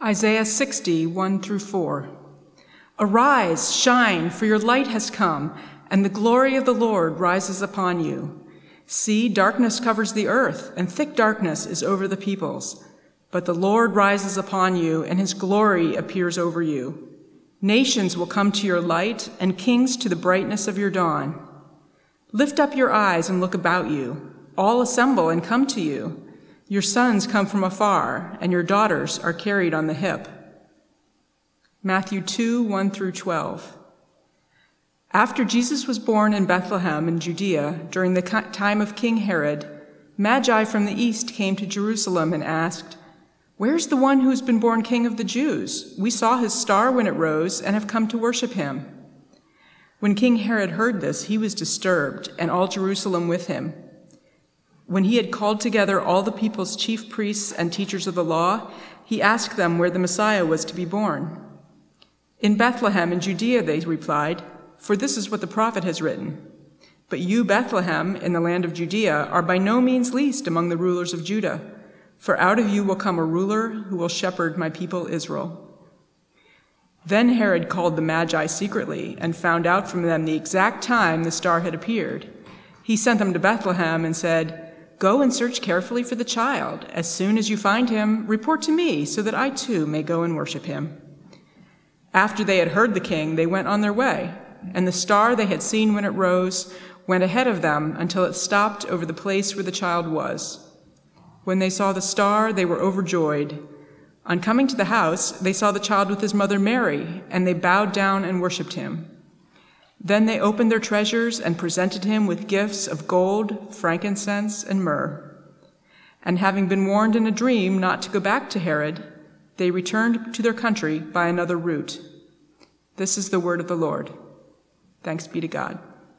Isaiah 60, 1 through 4. Arise, shine, for your light has come, and the glory of the Lord rises upon you. See, darkness covers the earth, and thick darkness is over the peoples. But the Lord rises upon you, and his glory appears over you. Nations will come to your light, and kings to the brightness of your dawn. Lift up your eyes and look about you. All assemble and come to you. Your sons come from afar, and your daughters are carried on the hip. Matthew 2, 1 through 12. After Jesus was born in Bethlehem in Judea, during the time of King Herod, Magi from the east came to Jerusalem and asked, "Where's the one who's been born King of the Jews? We saw his star when it rose and have come to worship him." When King Herod heard this, he was disturbed, and all Jerusalem with him. When he had called together all the people's chief priests and teachers of the law, he asked them where the Messiah was to be born. "In Bethlehem in Judea," they replied, "for this is what the prophet has written. But you, Bethlehem, in the land of Judea, are by no means least among the rulers of Judah, for out of you will come a ruler who will shepherd my people Israel." Then Herod called the Magi secretly and found out from them the exact time the star had appeared. He sent them to Bethlehem and said, "Go and search carefully for the child. As soon as you find him, report to me so that I too may go and worship him." After they had heard the king, they went on their way, and the star they had seen when it rose went ahead of them until it stopped over the place where the child was. When they saw the star, they were overjoyed. On coming to the house, they saw the child with his mother Mary, and they bowed down and worshipped him. Then they opened their treasures and presented him with gifts of gold, frankincense, and myrrh. And having been warned in a dream not to go back to Herod, they returned to their country by another route. This is the word of the Lord. Thanks be to God.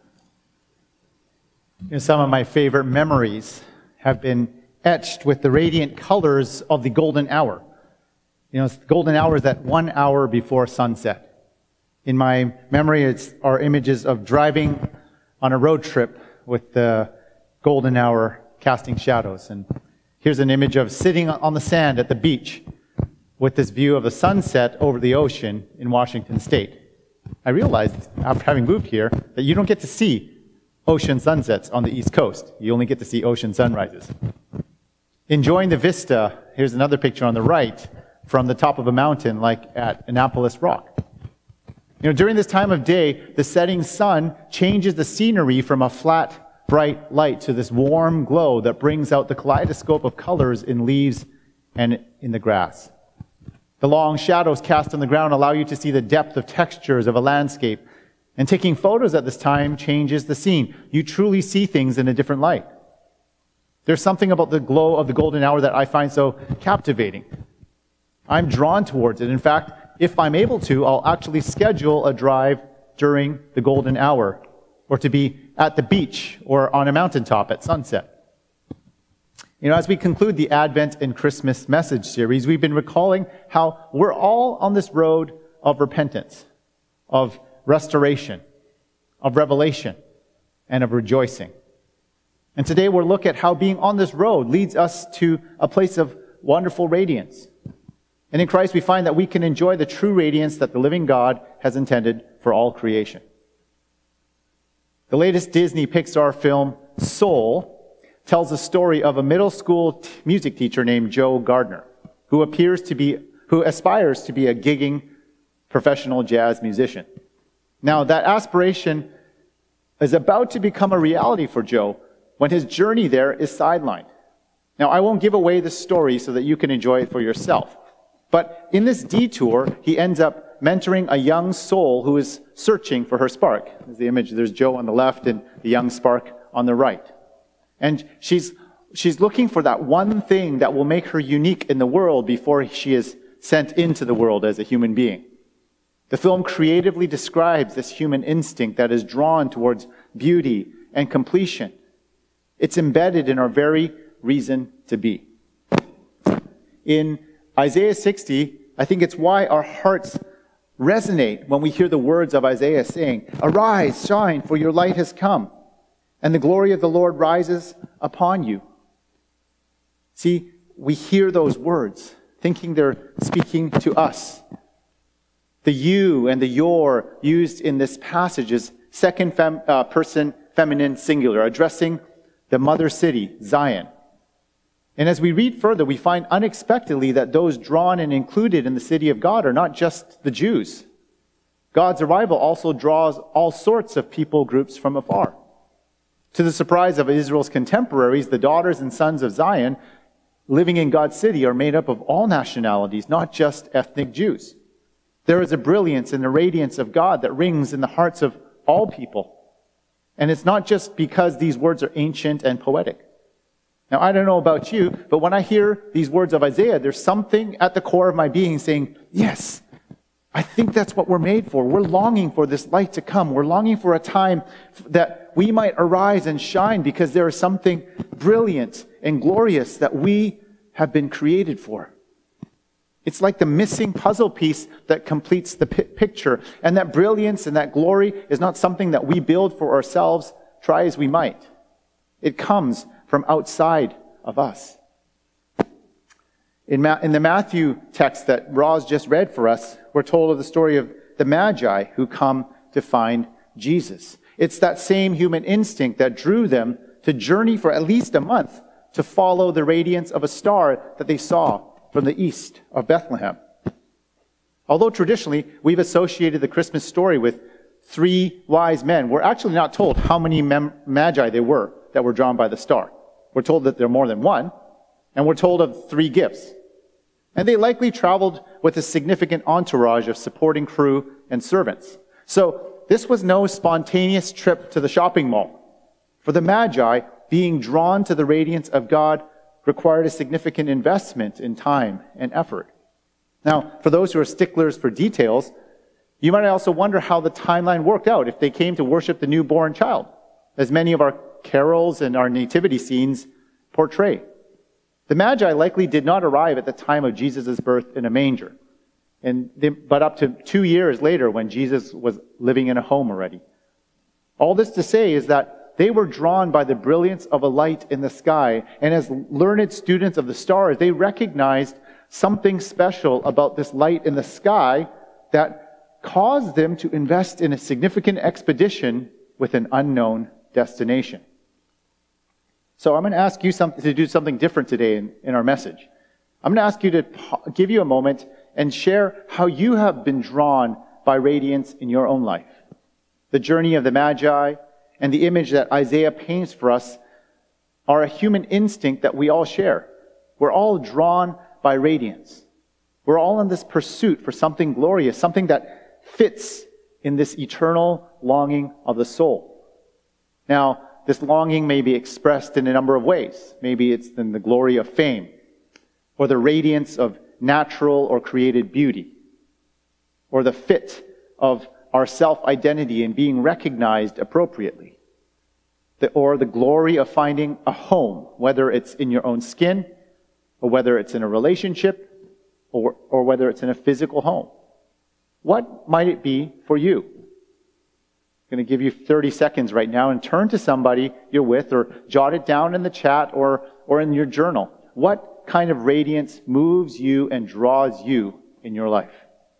Some of my favorite memories have been etched with the radiant colors of the golden hour. The golden hour is that 1 hour before sunset. In my memory, are images of driving on a road trip with the golden hour casting shadows. And here's an image of sitting on the sand at the beach with this view of the sunset over the ocean in Washington State. I realized, after having moved here, that you don't get to see ocean sunsets on the East Coast. You only get to see ocean sunrises. Enjoying the vista, here's another picture on the right, from the top of a mountain like at Annapolis Rock. During this time of day, the setting sun changes the scenery from a flat, bright light to this warm glow that brings out the kaleidoscope of colors in leaves and in the grass. The long shadows cast on the ground allow you to see the depth of textures of a landscape, and taking photos at this time changes the scene. You truly see things in a different light. There's something about the glow of the golden hour that I find so captivating. I'm drawn towards it. In fact, if I'm able to, I'll actually schedule a drive during the golden hour, or to be at the beach or on a mountaintop at sunset. As we conclude the Advent and Christmas message series, we've been recalling how we're all on this road of repentance, of restoration, of revelation, and of rejoicing. And today we'll look at how being on this road leads us to a place of wonderful radiance. And in Christ we find that we can enjoy the true radiance that the living God has intended for all creation. The latest Disney Pixar film, Soul, tells the story of a middle school music teacher named Joe Gardner, who aspires to be a gigging professional jazz musician. Now, that aspiration is about to become a reality for Joe when his journey there is sidelined. Now, I won't give away the story so that you can enjoy it for yourself. But in this detour, he ends up mentoring a young soul who is searching for her spark. There's the image. There's Joe on the left and the young spark on the right. And she's looking for that one thing that will make her unique in the world before she is sent into the world as a human being. The film creatively describes this human instinct that is drawn towards beauty and completion. It's embedded in our very reason to be. In Isaiah 60, I think it's why our hearts resonate when we hear the words of Isaiah saying, "Arise, shine, for your light has come, and the glory of the Lord rises upon you." See, we hear those words. thinking they're speaking to us. The you and the your used in this passage is second person feminine singular, addressing the mother city, Zion. And as we read further, we find unexpectedly that those drawn and included in the city of God are not just the Jews. God's arrival also draws all sorts of people groups from afar. To the surprise of Israel's contemporaries, the daughters and sons of Zion living in God's city are made up of all nationalities, not just ethnic Jews. There is a brilliance and a radiance of God that rings in the hearts of all people. And it's not just because these words are ancient and poetic. Now, I don't know about you, but when I hear these words of Isaiah, there's something at the core of my being saying, yes, I think that's what we're made for. We're longing for this light to come. We're longing for a time that we might arise and shine because there is something brilliant and glorious that we have been created for. It's like the missing puzzle piece that completes the picture. And that brilliance and that glory is not something that we build for ourselves, try as we might. It comes from outside of us. In the Matthew text that Roz just read for us, we're told of the story of the Magi who come to find Jesus. It's that same human instinct that drew them to journey for at least a month to follow the radiance of a star that they saw from the east of Bethlehem. Although traditionally we've associated the Christmas story with 3 wise men, we're actually not told how many Magi there were that were drawn by the star. We're told that there are more than one, and we're told of 3 gifts. And they likely traveled with a significant entourage of supporting crew and servants. So this was no spontaneous trip to the shopping mall. For the Magi, being drawn to the radiance of God required a significant investment in time and effort. Now, for those who are sticklers for details, you might also wonder how the timeline worked out if they came to worship the newborn child, as many of our carols and our nativity scenes portray. The Magi likely did not arrive at the time of Jesus' birth in a manger, but up to 2 years later when Jesus was living in a home already. All this to say is that they were drawn by the brilliance of a light in the sky, and as learned students of the stars, they recognized something special about this light in the sky that caused them to invest in a significant expedition with an unknown destination. So I'm going to ask you to do something different today in our message. I'm going to ask you to give you a moment and share how you have been drawn by radiance in your own life. The journey of the Magi and the image that Isaiah paints for us are a human instinct that we all share. We're all drawn by radiance. We're all in this pursuit for something glorious, something that fits in this eternal longing of the soul. Now, this longing may be expressed in a number of ways. Maybe it's in the glory of fame, or the radiance of natural or created beauty, or the fit of our self-identity and being recognized appropriately, or the glory of finding a home, whether it's in your own skin, or whether it's in a relationship, or whether it's in a physical home. What might it be for you? I'm going to give you 30 seconds right now and turn to somebody you're with, or jot it down in the chat or in your journal. What kind of radiance moves you and draws you in your life?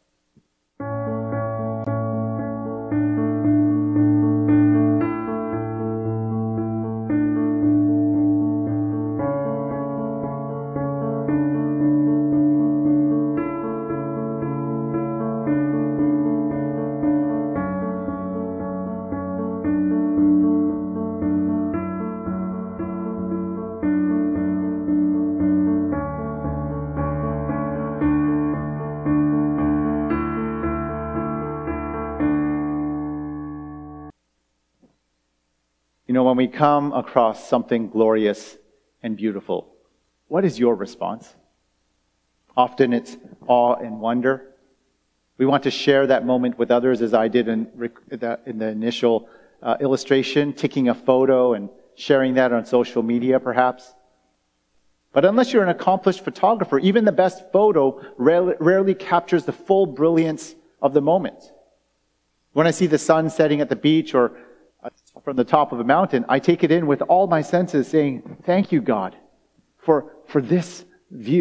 You know, when we come across something glorious and beautiful, what is your response? Often it's awe and wonder. We want to share that moment with others, as I did in the initial illustration, taking a photo and sharing that on social media, perhaps. But unless you're an accomplished photographer, even the best photo rarely captures the full brilliance of the moment. When I see the sun setting at the beach or from the top of a mountain, I take it in with all my senses saying, thank you, God, for this view.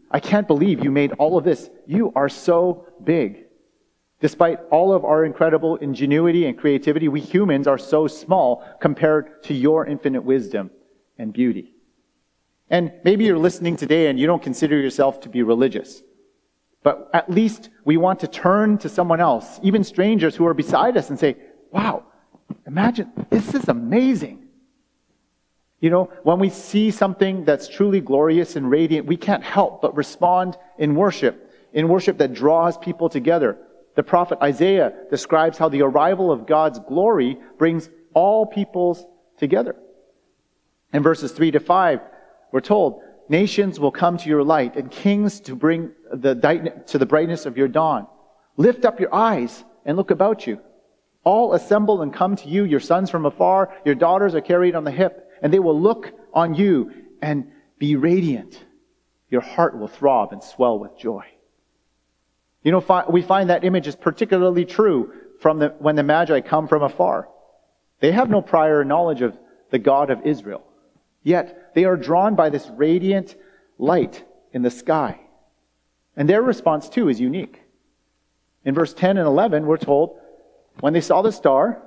I can't believe you made all of this. You are so big. Despite all of our incredible ingenuity and creativity, we humans are so small compared to your infinite wisdom and beauty. And maybe you're listening today and you don't consider yourself to be religious. But at least we want to turn to someone else, even strangers who are beside us, and say, wow, imagine, this is amazing. You know, when we see something that's truly glorious and radiant, we can't help but respond in worship that draws people together. The prophet Isaiah describes how the arrival of God's glory brings all peoples together. In verses 3 to 5, we're told, nations will come to your light, and kings to bring to the brightness of your dawn. Lift up your eyes and look about you. All assemble and come to you, your sons from afar, your daughters are carried on the hip, and they will look on you and be radiant. Your heart will throb and swell with joy. You know, we find that image is particularly true when the Magi come from afar. They have no prior knowledge of the God of Israel. Yet, they are drawn by this radiant light in the sky. And their response, too, is unique. In verse 10 and 11, we're told, when they saw the star,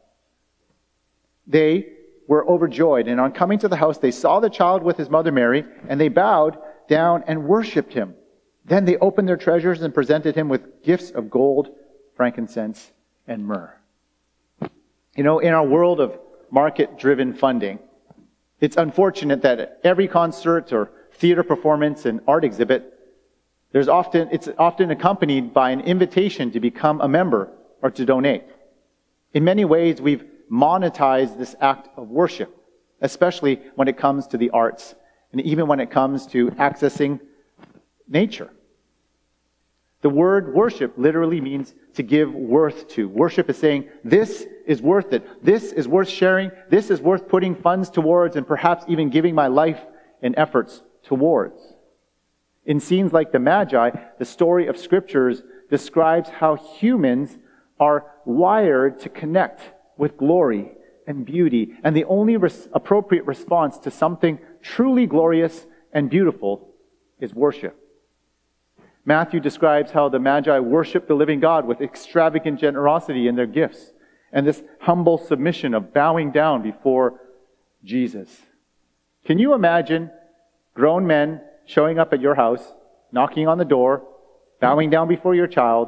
they were overjoyed. And on coming to the house, they saw the child with his mother Mary, and they bowed down and worshipped him. Then they opened their treasures and presented him with gifts of gold, frankincense, and myrrh. You know, in our world of market-driven funding, it's unfortunate that at every concert or theater performance and art exhibit, it's often accompanied by an invitation to become a member or to donate. In many ways, we've monetized this act of worship, especially when it comes to the arts, and even when it comes to accessing nature. The word worship literally means to give worth to. Worship is saying, this is worth it. This is worth sharing. This is worth putting funds towards and perhaps even giving my life and efforts towards. In scenes like the Magi, the story of Scriptures describes how humans are wired to connect with glory and beauty. And the only appropriate response to something truly glorious and beautiful is worship. Matthew describes how the Magi worship the living God with extravagant generosity in their gifts and this humble submission of bowing down before Jesus. Can you imagine grown men showing up at your house, knocking on the door, bowing down before your child?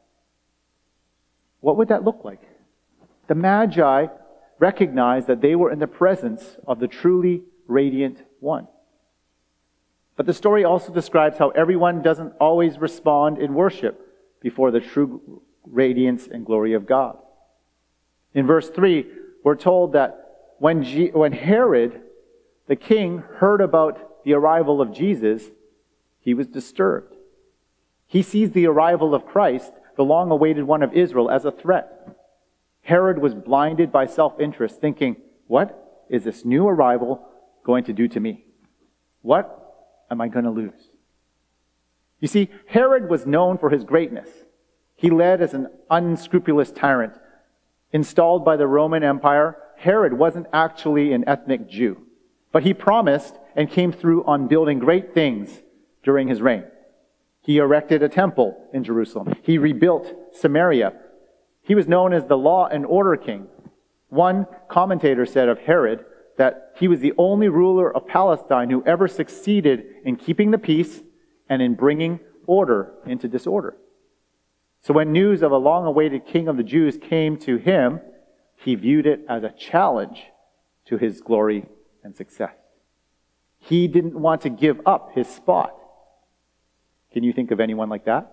What would that look like? The Magi recognized that they were in the presence of the truly radiant one. But the story also describes how everyone doesn't always respond in worship before the true radiance and glory of God. In verse 3, we're told that when Herod, the king, heard about the arrival of Jesus, he was disturbed. He sees the arrival of Christ, the long-awaited one of Israel, as a threat. Herod was blinded by self-interest, thinking, what is this new arrival going to do to me? What am I going to lose? You see, Herod was known for his greatness. He led as an unscrupulous tyrant. Installed by the Roman Empire, Herod wasn't actually an ethnic Jew, but he promised and came through on building great things during his reign. He erected a temple in Jerusalem. He rebuilt Samaria. He was known as the law and order king. One commentator said of Herod that he was the only ruler of Palestine who ever succeeded in keeping the peace and in bringing order into disorder. So when news of a long-awaited king of the Jews came to him, he viewed it as a challenge to his glory and success. He didn't want to give up his spot. Can you think of anyone like that?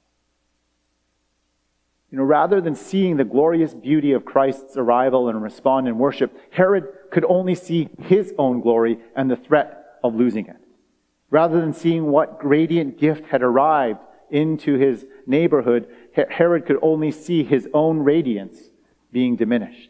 You know, rather than seeing the glorious beauty of Christ's arrival and respond in worship, Herod could only see his own glory and the threat of losing it. Rather than seeing what radiant gift had arrived into his neighborhood, Herod could only see his own radiance being diminished.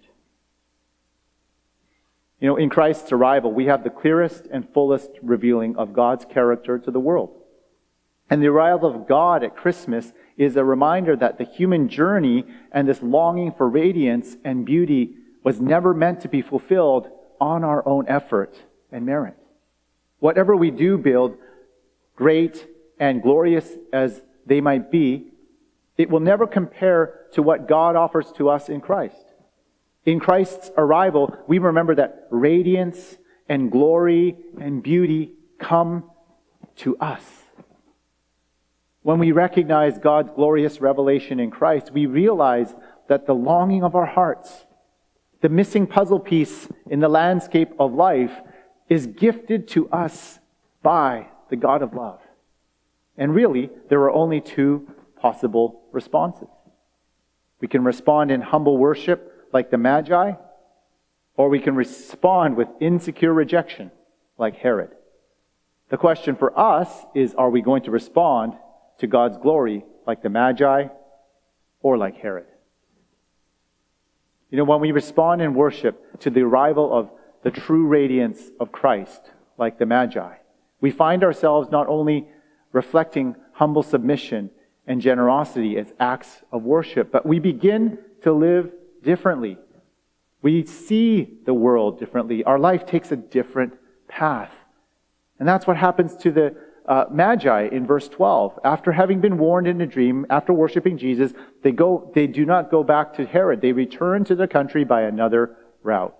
You know, in Christ's arrival, we have the clearest and fullest revealing of God's character to the world. And the arrival of God at Christmas is a reminder that the human journey and this longing for radiance and beauty was never meant to be fulfilled on our own effort and merit. Whatever we do build, great and glorious as they might be, it will never compare to what God offers to us in Christ. In Christ's arrival, we remember that radiance and glory and beauty come to us. When we recognize God's glorious revelation in Christ, we realize that the longing of our hearts, the missing puzzle piece in the landscape of life, is gifted to us by the God of love. And really, there are only two possible responses. We can respond in humble worship like the Magi, or we can respond with insecure rejection like Herod. The question for us is, are we going to respond to God's glory like the Magi or like Herod? You know, when we respond in worship to the arrival of the true radiance of Christ like the Magi, we find ourselves not only reflecting humble submission and generosity as acts of worship, but we begin to live differently. We see the world differently. Our life takes a different path. And that's what happens to the Magi in verse 12. After having been warned in a dream, after worshiping Jesus, they do not go back to Herod. They return to the country by another route.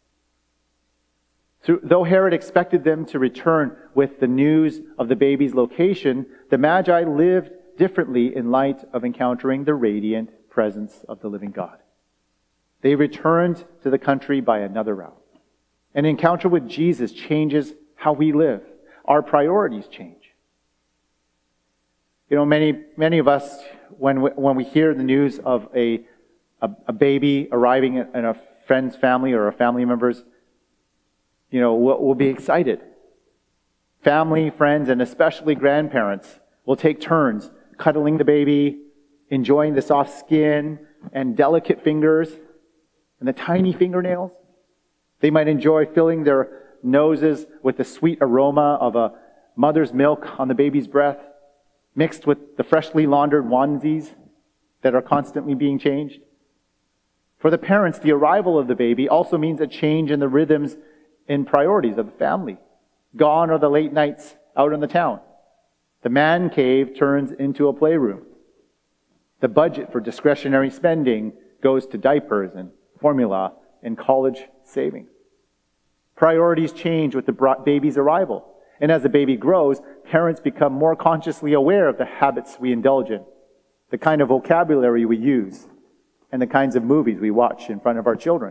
Though Herod expected them to return with the news of the baby's location, the Magi lived differently in light of encountering the radiant presence of the living God. They returned to the country by another route. An encounter with Jesus changes how we live. Our priorities change. You know, many of us, when we hear the news of a baby arriving in a friend's family or a family member's, you know, we'll be excited. Family, friends, and especially grandparents will take turns cuddling the baby, enjoying the soft skin and delicate fingers and the tiny fingernails. They might enjoy filling their noses with the sweet aroma of a mother's milk on the baby's breath, mixed with the freshly laundered onesies that are constantly being changed. For the parents, the arrival of the baby also means a change in the rhythms and priorities of the family. Gone are the late nights out in the town. The man cave turns into a playroom. The budget for discretionary spending goes to diapers and formula and college savings. Priorities change with the baby's arrival. And as the baby grows, parents become more consciously aware of the habits we indulge in, the kind of vocabulary we use, and the kinds of movies we watch in front of our children.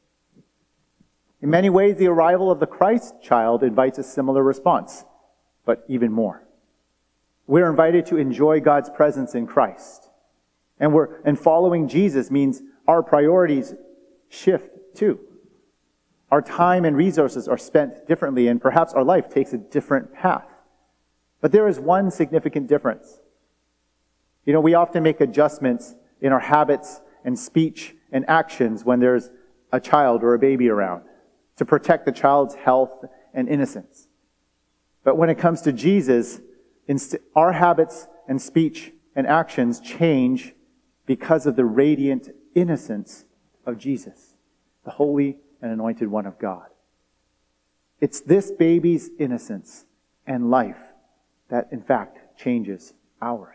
In many ways, the arrival of the Christ child invites a similar response, but even more. We're invited to enjoy God's presence in Christ. And following Jesus means our priorities shift too. Our time and resources are spent differently, and perhaps our life takes a different path. But there is one significant difference. You know, we often make adjustments in our habits and speech and actions when there's a child or a baby around to protect the child's health and innocence. But when it comes to Jesus, our habits and speech and actions change because of the radiant innocence of Jesus, the Holy and Anointed One of God. It's this baby's innocence and life that, in fact, changes ours.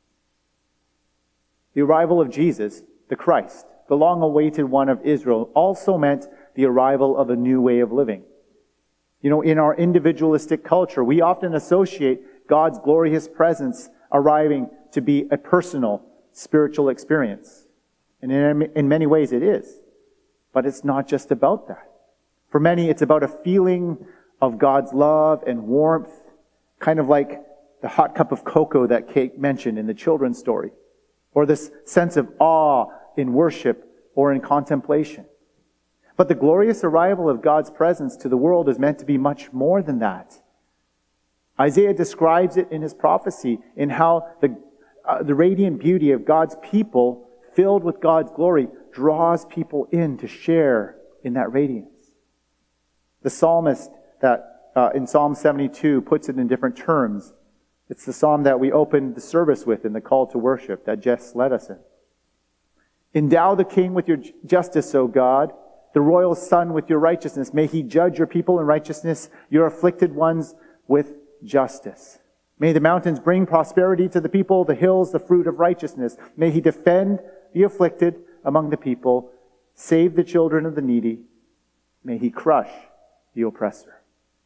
The arrival of Jesus, the Christ, the long-awaited one of Israel, also meant the arrival of a new way of living. You know, in our individualistic culture, we often associate God's glorious presence arriving to be a personal, spiritual experience. And in many ways it is. But it's not just about that. For many, it's about a feeling of God's love and warmth, kind of like the hot cup of cocoa that Kate mentioned in the children's story, or this sense of awe in worship or in contemplation. But the glorious arrival of God's presence to the world is meant to be much more than that. Isaiah describes it in his prophecy in how the radiant beauty of God's people, filled with God's glory, draws people in to share in that radiance. The psalmist that in Psalm 72 puts it in different terms. It's the psalm that we opened the service with in the call to worship that Jess led us in. Endow the king with your justice, O God, the royal son with your righteousness. May he judge your people in righteousness, your afflicted ones with justice. May the mountains bring prosperity to the people, the hills the fruit of righteousness. May he defend the afflicted among the people, save the children of the needy. May he crush the oppressor.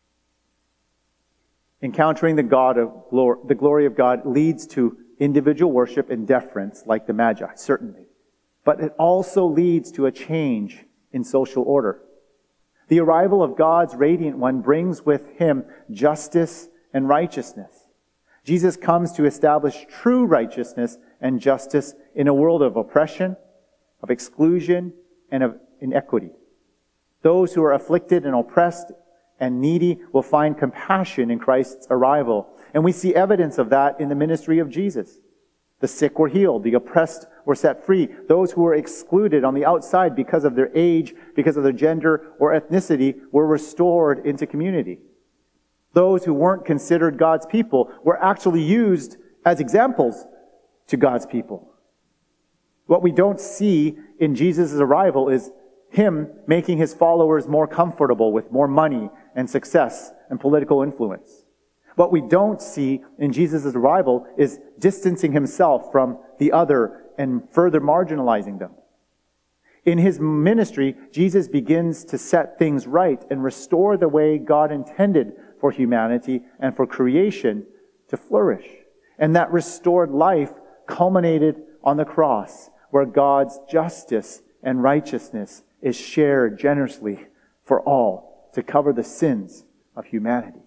Encountering the glory of God leads to individual worship and deference like the Magi, certainly. But it also leads to a change in social order. The arrival of God's radiant one brings with him justice and righteousness. Jesus comes to establish true righteousness and justice in a world of oppression, of exclusion, and of inequity. Those who are afflicted and oppressed and needy will find compassion in Christ's arrival. And we see evidence of that in the ministry of Jesus. The sick were healed. The oppressed were set free. Those who were excluded on the outside because of their age, because of their gender or ethnicity, were restored into community. Those who weren't considered God's people were actually used as examples to God's people. What we don't see in Jesus' arrival is him making his followers more comfortable with more money and success and political influence. What we don't see in Jesus' arrival is distancing himself from the other and further marginalizing them. In his ministry, Jesus begins to set things right and restore the way God intended for humanity and for creation to flourish. And that restored life culminated on the cross, where God's justice and righteousness is shared generously for all to cover the sins of humanity.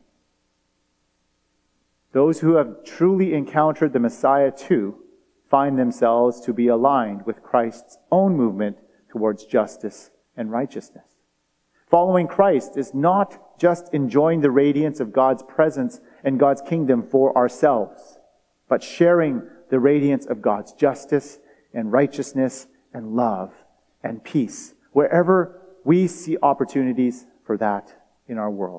Those who have truly encountered the Messiah too find themselves to be aligned with Christ's own movement towards justice and righteousness. Following Christ is not just enjoying the radiance of God's presence and God's kingdom for ourselves, but sharing the radiance of God's justice and righteousness and love and peace wherever we see opportunities for that in our world.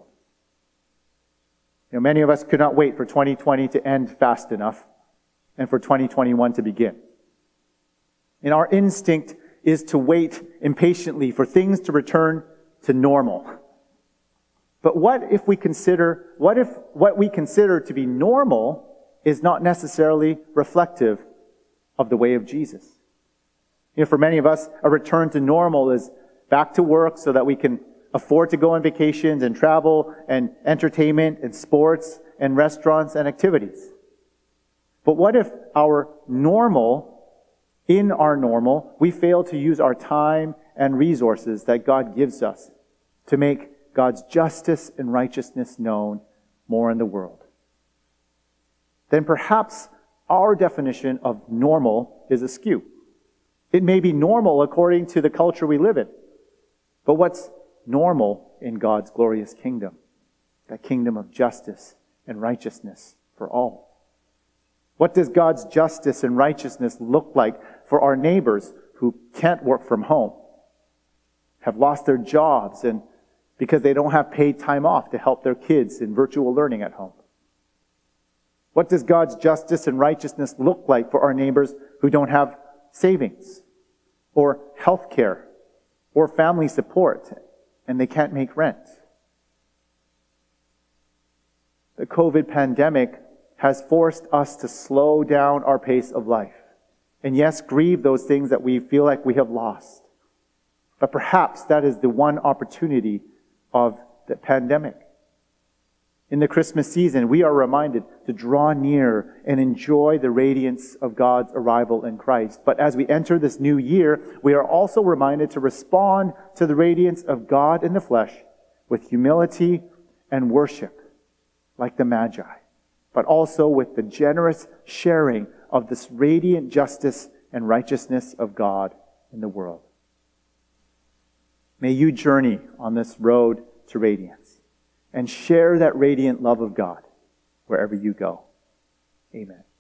Many of us could not wait for 2020 to end fast enough and for 2021 to begin. And our instinct is to wait impatiently for things to return to normal. But what if what we consider to be normal is not necessarily reflective of the way of Jesus? For many of us, a return to normal is back to work so that we can afford to go on vacations and travel and entertainment and sports and restaurants and activities. But what if in our normal, we fail to use our time and resources that God gives us to make God's justice and righteousness known more in the world? Then perhaps our definition of normal is askew. It may be normal according to the culture we live in. But what's normal in God's glorious kingdom? That kingdom of justice and righteousness for all. What does God's justice and righteousness look like for our neighbors who can't work from home, have lost their jobs, and because they don't have paid time off to help their kids in virtual learning at home? What does God's justice and righteousness look like for our neighbors who don't have savings or health care or family support and they can't make rent? The COVID pandemic has forced us to slow down our pace of life. And yes, grieve those things that we feel like we have lost. But perhaps that is the one opportunity of the pandemic. In the Christmas season, we are reminded to draw near and enjoy the radiance of God's arrival in Christ. But as we enter this new year, we are also reminded to respond to the radiance of God in the flesh with humility and worship, like the Magi, but also with the generous sharing of this radiant justice and righteousness of God in the world. May you journey on this road to radiance and share that radiant love of God wherever you go. Amen.